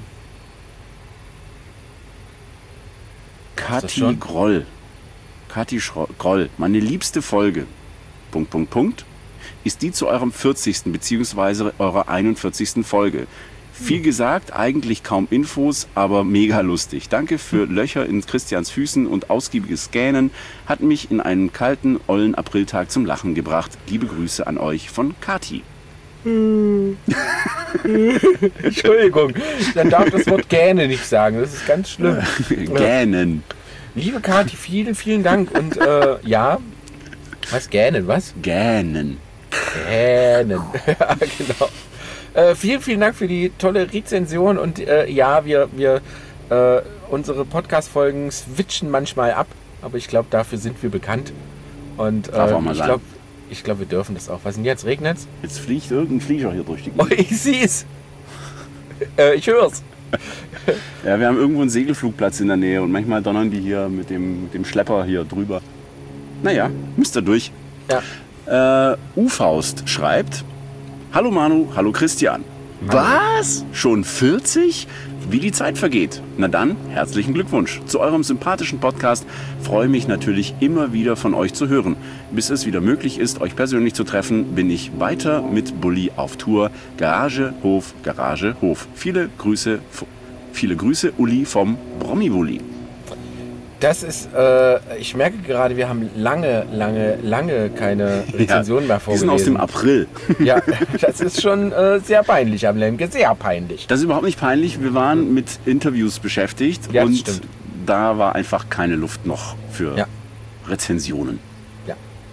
Kathi schon? Groll. Kathi Schro- Groll. Meine liebste Folge. Punkt, Punkt, Punkt. Ist die zu eurem vierzigsten bzw. eurer einundvierzigsten Folge. Viel gesagt, eigentlich kaum Infos, aber mega lustig. Danke für Löcher in Christians Füßen und ausgiebiges Scannen. Hat mich in einen kalten, ollen Apriltag zum Lachen gebracht. Liebe Grüße an euch von Kathi. Entschuldigung, dann darf das Wort Gähne nicht sagen. Das ist ganz schlimm. Gähnen. Liebe Kathi, vielen, vielen Dank. Und äh, ja, was Gähnen, was? Gähnen. Gähnen. Ja, genau. Äh, vielen, vielen Dank für die tolle Rezension. Und äh, ja, wir, wir äh, unsere Podcast-Folgen switchen manchmal ab. Aber ich glaube, dafür sind wir bekannt. Und äh, Darf auch mal ich sein. glaube, ich glaub, wir dürfen das auch. Was denn jetzt? Regnet's? Jetzt fliegt irgendein Flieger hier durch die Oh, Gegend. ich seh's. äh, ich hör's. Ja, wir haben irgendwo einen Segelflugplatz in der Nähe und manchmal donnern die hier mit dem, mit dem Schlepper hier drüber. Naja, müsst ihr durch. Ja. Äh, U-Faust schreibt: Hallo Manu, hallo Christian. Was? Schon vierzig? Wie die Zeit vergeht. Na dann, herzlichen Glückwunsch zu eurem sympathischen Podcast. Freue mich natürlich immer wieder von euch zu hören. Bis es wieder möglich ist, euch persönlich zu treffen, bin ich weiter mit Bulli auf Tour. Garage, Hof, Garage, Hof. Viele Grüße, viele Grüße, Uli vom Brommi-Bulli. Das ist, äh, ich merke gerade, wir haben lange, lange, lange keine Rezensionen mehr Die sind vorgelesen. aus dem April. Ja, das ist schon äh, sehr peinlich am Lemke, sehr peinlich. Das ist überhaupt nicht peinlich. Wir waren mit Interviews beschäftigt Ja, das und stimmt. da war einfach keine Luft noch für Ja. Rezensionen. Ja.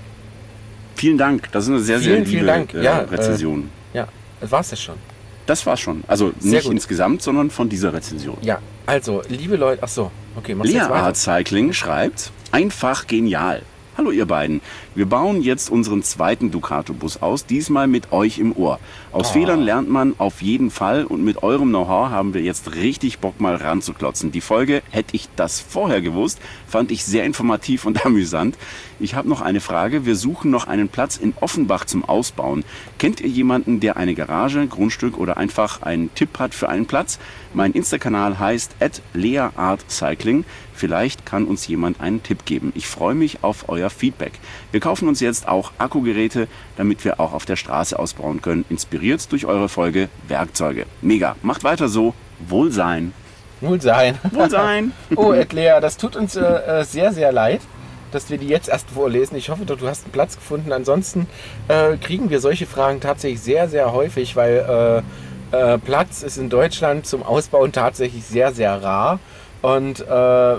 Vielen Dank. Das ist eine sehr, Vielen, sehr vielen liebe Dank. äh, Ja, Rezension. Ja, das war's ja schon. Das war's schon. Also Sehr nicht gut. insgesamt, sondern von dieser Rezension. Ja, also, liebe Leute, ach so, okay, machst du Lea jetzt weiter? Art Cycling schreibt: Einfach genial. Hallo ihr beiden. Wir bauen jetzt unseren zweiten Ducato-Bus aus, diesmal mit euch im Ohr. Aus Oh. Fehlern lernt man auf jeden Fall und mit eurem Know-how haben wir jetzt richtig Bock mal ranzuklotzen. Die Folge, hätte ich das vorher gewusst, fand ich sehr informativ und amüsant. Ich habe noch eine Frage. Wir suchen noch einen Platz in Offenbach zum Ausbauen. Kennt ihr jemanden, der eine Garage, Grundstück oder einfach einen Tipp hat für einen Platz? Mein Insta-Kanal heißt at Lea Art Cycling. Vielleicht kann uns jemand einen Tipp geben. Ich freue mich auf euer Feedback. Wir kaufen uns jetzt auch Akkugeräte, damit wir auch auf der Straße ausbauen können. Inspiriert durch eure Folge Werkzeuge. Mega. Macht weiter so. Wohlsein. Wohl sein. Wohlsein. Oh, Edlea, das tut uns äh, äh, sehr, sehr leid, dass wir die jetzt erst vorlesen. Ich hoffe, du hast einen Platz gefunden. Ansonsten äh, kriegen wir solche Fragen tatsächlich sehr, sehr häufig, weil äh, äh, Platz ist in Deutschland zum Ausbauen tatsächlich sehr, sehr rar. Und äh,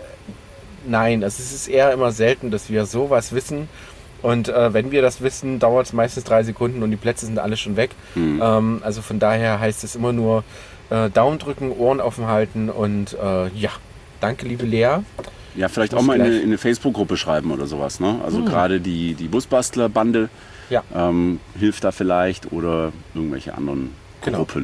nein, es ist eher immer selten, dass wir sowas wissen. Und äh, wenn wir das wissen, dauert es meistens drei Sekunden und die Plätze sind alle schon weg. Mhm. Ähm, also von daher heißt es immer nur äh, Daumen drücken, Ohren offen halten und äh, ja, danke liebe Lea. Ja, vielleicht Muss auch mal in gleich- eine, in eine Facebook-Gruppe schreiben oder sowas. Ne? Also Hm. gerade die, die Busbastler-Bande Ja. ähm, hilft da vielleicht oder irgendwelche anderen Genau. Gruppen.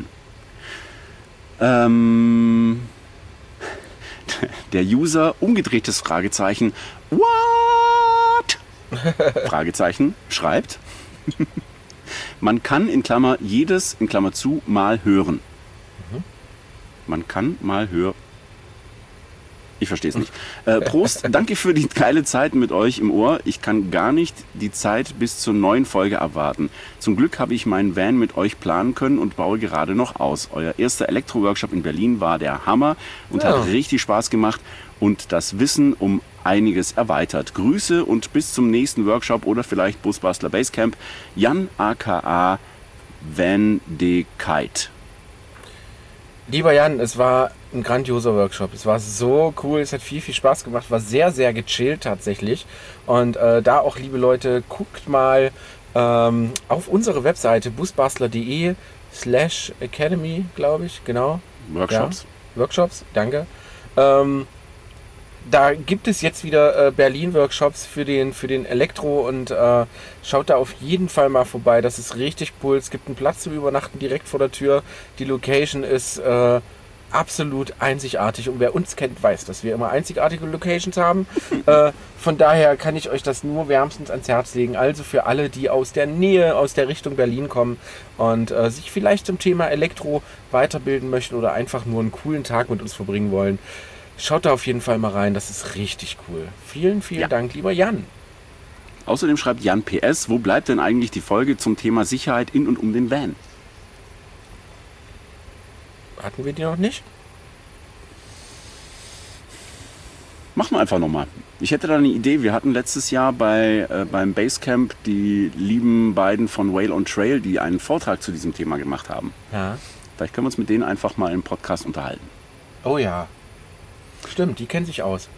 Ähm, der User, umgedrehtes Fragezeichen, what? Fragezeichen, schreibt, man kann in Klammer jedes, in Klammer zu, mal hören. Man kann mal hören. Ich verstehe es nicht. Äh, Prost, danke für die geile Zeit mit euch im Ohr. Ich kann gar nicht die Zeit bis zur neuen Folge abwarten. Zum Glück habe ich meinen Van mit euch planen können und baue gerade noch aus. Euer erster Elektro-Workshop in Berlin war der Hammer und Ja. hat richtig Spaß gemacht und das Wissen um einiges erweitert. Grüße und bis zum nächsten Workshop oder vielleicht Busbastler Basecamp. Jan aka Van de Kite. Lieber Jan, es war ein grandioser Workshop. Es war so cool, es hat viel, viel Spaß gemacht, war sehr, sehr gechillt tatsächlich. Und äh, da auch, liebe Leute, guckt mal ähm, auf unsere Webseite busbastler.de slash academy, glaube ich, genau. Workshops. Ja, Workshops, danke. Ähm, da gibt es jetzt wieder äh, Berlin-Workshops für den, für den Elektro und äh, schaut da auf jeden Fall mal vorbei. Das ist richtig cool. Es gibt einen Platz zum Übernachten direkt vor der Tür. Die Location ist äh, absolut einzigartig und wer uns kennt, weiß, dass wir immer einzigartige Locations haben. äh, von daher kann ich euch das nur wärmstens ans Herz legen. Also für alle, die aus der Nähe, aus der Richtung Berlin kommen und äh, sich vielleicht zum Thema Elektro weiterbilden möchten oder einfach nur einen coolen Tag mit uns verbringen wollen, schaut da auf jeden Fall mal rein, das ist richtig cool. Vielen, vielen Ja. Dank, lieber Jan. Außerdem schreibt Jan P S, wo bleibt denn eigentlich die Folge zum Thema Sicherheit in und um den Van? Hatten wir die noch nicht? Machen wir einfach nochmal. Ich hätte da eine Idee. Wir hatten letztes Jahr bei, äh, beim Basecamp die lieben beiden von Whale on Trail, die einen Vortrag zu diesem Thema gemacht haben. Ja. Vielleicht können wir uns mit denen einfach mal im Podcast unterhalten. Oh ja. Stimmt, die kennen sich aus.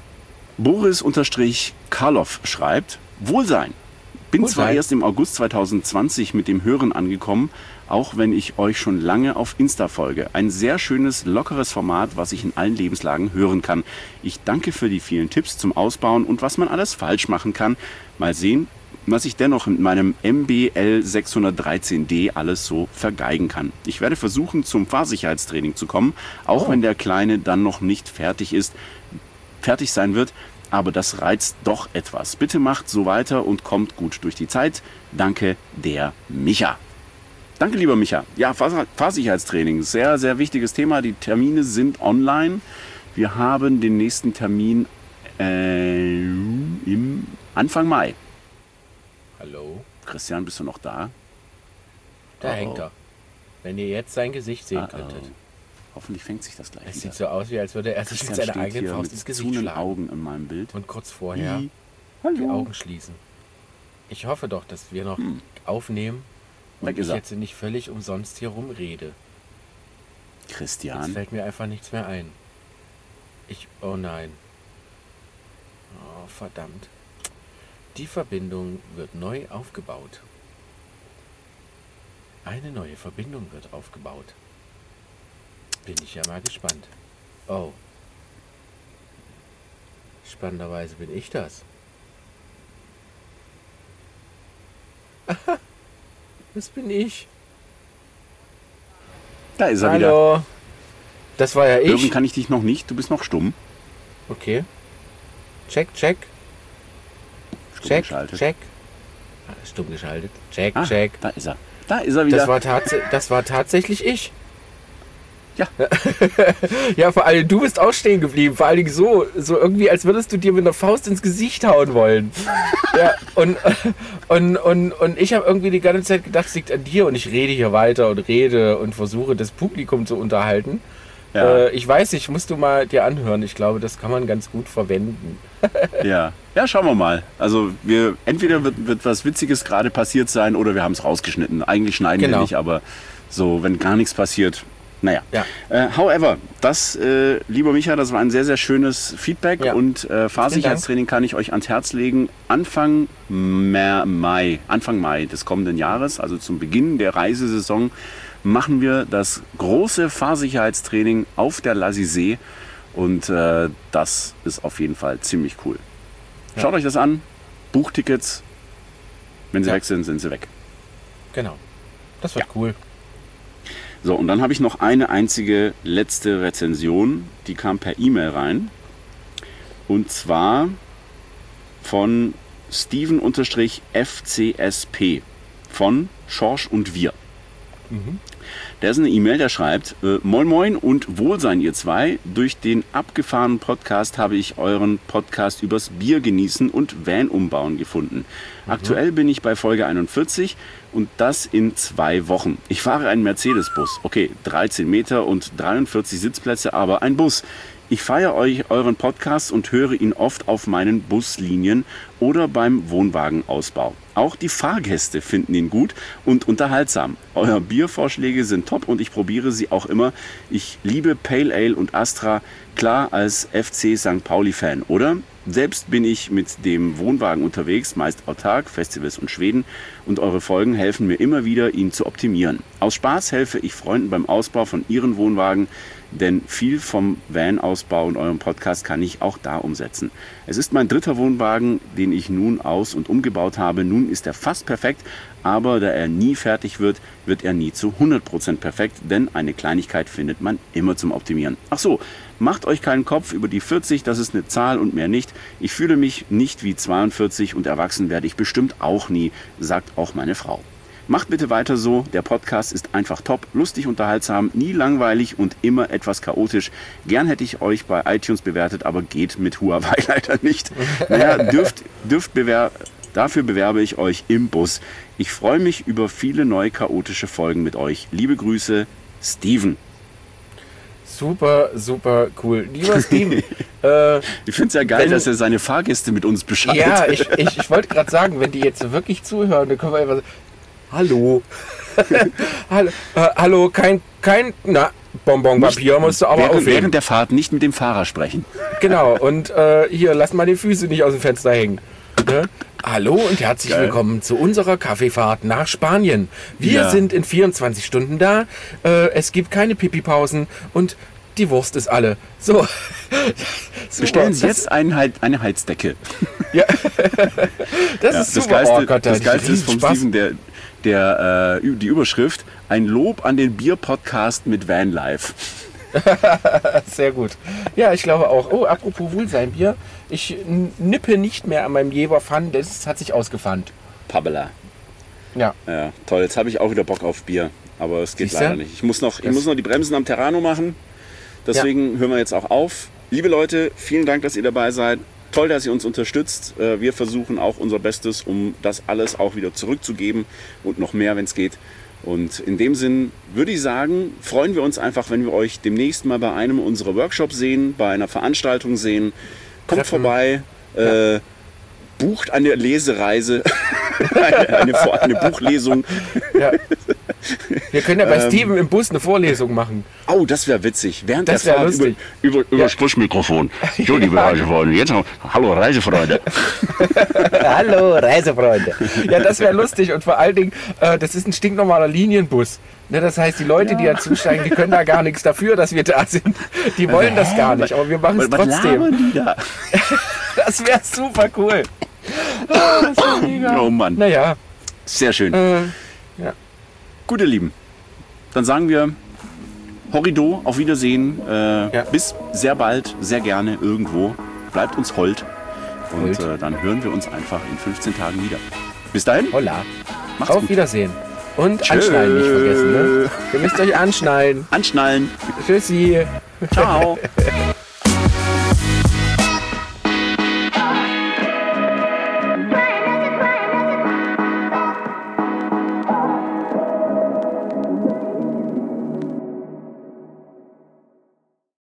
Boris-Karloff schreibt, Wohlsein. Bin Wohlsein. zwar erst im August zwanzig zwanzig mit dem Hören angekommen, auch wenn ich euch schon lange auf Insta folge. Ein sehr schönes, lockeres Format, was ich in allen Lebenslagen hören kann. Ich danke für die vielen Tipps zum Ausbauen und was man alles falsch machen kann. Mal sehen, was ich dennoch mit meinem M B L sechshundertdreizehn D alles so vergeigen kann. Ich werde versuchen, zum Fahrsicherheitstraining zu kommen, auch Oh. wenn der Kleine dann noch nicht fertig ist, fertig sein wird. Aber das reizt doch etwas. Bitte macht so weiter und kommt gut durch die Zeit. Danke, der Micha. Danke, lieber Micha. Ja, Fahr- Fahrsicherheitstraining, sehr, sehr wichtiges Thema. Die Termine sind online. Wir haben den nächsten Termin äh, im Anfang Mai. Hallo? Christian, bist du noch da? Da Oh, hängt oh. er. Wenn ihr jetzt sein Gesicht sehen Ah, oh. könntet. Hoffentlich fängt sich das gleich Es wieder. sieht so aus, wie als würde er sich mit Christian seiner steht eigenen hier Faust mit ins Gesicht zunen schlagen. Augen in meinem Bild. Und kurz vorher Hi. die Hallo. Augen schließen. Ich hoffe doch, dass wir noch Hm. aufnehmen und Weg ich ist er. jetzt nicht völlig umsonst hier rumrede. Jetzt Christian. fällt mir einfach nichts mehr ein. Ich... Oh nein. Oh, verdammt. Die Verbindung wird neu aufgebaut. Eine neue Verbindung wird aufgebaut. Bin ich ja mal gespannt. Oh. Spannenderweise bin ich das. Aha. Das bin ich. Da ist er wieder. Hallo. Das war ja Hören ich. kann ich dich noch nicht. Du bist noch stumm. Okay. Check, check. Stumm Check, geschaltet. check. Ah, stumm geschaltet. Check, Ah, check. da ist er. Da ist er wieder. Das war, tats das war tatsächlich ich. Ja. Ja, vor allem du bist auch stehen geblieben. Vor allen Dingen so, so irgendwie, als würdest du dir mit einer Faust ins Gesicht hauen wollen. Ja, und, und, und, und ich habe irgendwie die ganze Zeit gedacht, es liegt an dir und ich rede hier weiter und rede und versuche das Publikum zu unterhalten. Ja. Äh, ich weiß nicht, musst du mal dir anhören. Ich glaube, das kann man ganz gut verwenden. Ja. Ja, schauen wir mal. Also wir entweder wird, wird was Witziges gerade passiert sein oder wir haben es rausgeschnitten. Eigentlich schneiden Genau. wir nicht, aber so, wenn gar nichts passiert, naja. Ja. Äh, however, das, äh, lieber Micha, das war ein sehr, sehr schönes Feedback Ja. und äh, Fahrsicherheitstraining kann ich euch ans Herz legen. Anfang Mer- Mai, Anfang Mai des kommenden Jahres, also zum Beginn der Reisesaison, machen wir das große Fahrsicherheitstraining auf der Lassisee und äh, das ist auf jeden Fall ziemlich cool. Ja. Schaut euch das an, bucht Tickets. Wenn sie Ja. weg sind, sind sie weg. Genau. Das wird cool. So, und dann habe ich noch eine einzige letzte Rezension, die kam per E-Mail rein. Und zwar von Steven-F C S P von Schorsch und wir. Der ist eine E-Mail, der schreibt, äh, Moin Moin und Wohlsein ihr zwei. Durch den abgefahrenen Podcast habe ich euren Podcast übers Bier genießen und Van umbauen gefunden. Aktuell bin ich bei Folge einundvierzig und das in zwei Wochen. Ich fahre einen Mercedes-Bus. Okay, dreizehn Meter und dreiundvierzig Sitzplätze, aber ein Bus. Ich feiere euch euren Podcast und höre ihn oft auf meinen Buslinien oder beim Wohnwagenausbau. Auch die Fahrgäste finden ihn gut und unterhaltsam. Eure Biervorschläge sind top und ich probiere sie auch immer. Ich liebe Pale Ale und Astra, klar als F C Sankt Pauli-Fan, oder? Selbst bin ich mit dem Wohnwagen unterwegs, meist autark, Festivals und Schweden. Und eure Folgen helfen mir immer wieder, ihn zu optimieren. Aus Spaß helfe ich Freunden beim Ausbau von ihren Wohnwagen, denn viel vom Van-Ausbau in eurem Podcast kann ich auch da umsetzen. Es ist mein dritter Wohnwagen, den ich nun aus- und umgebaut habe. Nun ist er fast perfekt, aber da er nie fertig wird, wird er nie zu hundert Prozent perfekt, denn eine Kleinigkeit findet man immer zum Optimieren. Ach so, macht euch keinen Kopf über die vierzig, das ist eine Zahl und mehr nicht. Ich fühle mich nicht wie zweiundvierzig und erwachsen werde ich bestimmt auch nie, sagt auch meine Frau. Macht bitte weiter so, der Podcast ist einfach top, lustig, unterhaltsam, nie langweilig und immer etwas chaotisch. Gern hätte ich euch bei iTunes bewertet, aber geht mit Huawei leider nicht. Naja, dürft, dürft bewer dafür bewerbe ich euch im Bus. Ich freue mich über viele neue chaotische Folgen mit euch. Liebe Grüße, Steven. Super, super cool. Lieber Steven, äh, ich finde es ja geil, wenn, dass er seine Fahrgäste mit uns beschallt. Ja, ich, ich, ich wollte gerade sagen, wenn die jetzt wirklich zuhören, dann können wir einfach sagen, hallo. hallo, äh, hallo, kein, kein, na, Bonbonpapier musst du aber während, aufheben. während der Fahrt nicht mit dem Fahrer sprechen. Genau, und äh, hier, lass mal die Füße nicht aus dem Fenster hängen. Ne? Hallo und herzlich Geil. willkommen zu unserer Kaffeefahrt nach Spanien. Wir Ja. sind in vierundzwanzig Stunden da, äh, es gibt keine Pipi-Pausen und die Wurst ist alle. So. Super. Bestellen Sie Das- jetzt einen, Hei- eine Heizdecke. Ja. Das Ja, ist das super. Geilste, Oh Gott, da das hatte ich Geilste ist riesen vom Spaß. Steven, der, der, äh, die Überschrift, ein Lob an den Bier-Podcast mit Vanlife. Sehr gut. Ja, ich glaube auch. Oh, apropos Wohlseinbier. Ich n- nippe nicht mehr an meinem Jever Fun, das hat sich ausgefandt. Pabbela. Ja. Ja, toll. Jetzt habe ich auch wieder Bock auf Bier. Aber es geht Siehste? leider nicht. Ich muss, noch, ich Das- muss noch die Bremsen am Terrano machen. Deswegen hören wir jetzt auch auf. Liebe Leute, vielen Dank, dass ihr dabei seid. Toll, dass ihr uns unterstützt. Äh, Wir versuchen auch unser Bestes, um das alles auch wieder zurückzugeben und noch mehr, wenn es geht. Und in dem Sinn würde ich sagen, freuen wir uns einfach, wenn wir euch demnächst mal bei einem unserer Workshops sehen, bei einer Veranstaltung sehen. Kommt Treffen. vorbei, äh, bucht eine Lesereise, eine, eine, eine Buchlesung. Ja. Wir können ja bei Ähm, Steven im Bus eine Vorlesung machen. Oh, das wäre witzig. Während Das der wär Fahrt lustig. über, über, über Ja. Sprechmikrofon. So, liebe Reisefreunde, jetzt noch, hallo Reisefreunde. Hallo, Reisefreunde. Ja, das wäre lustig und vor allen Dingen, äh, das ist ein stinknormaler Linienbus. Ne, das heißt, die Leute, die da zusteigen, die können da gar nichts dafür, dass wir da sind. Die wollen das gar nicht, aber wir machen es Was, was trotzdem. labern die da? Das wäre super cool. Ah, das wär mega. Oh Mann. Naja, Sehr schön. äh, Gut, ihr Lieben, dann sagen wir Horrido, auf Wiedersehen. Äh, Ja. Bis sehr bald, sehr gerne irgendwo. Bleibt uns hold. Und Hold. äh, dann hören wir uns einfach in fünfzehn Tagen wieder. Bis dahin, holla. macht's Auf gut. Wiedersehen. Und Tschö. anschneiden nicht vergessen, ne? Ihr müsst euch anschneiden. Anschnallen. Tschüssi. Ciao.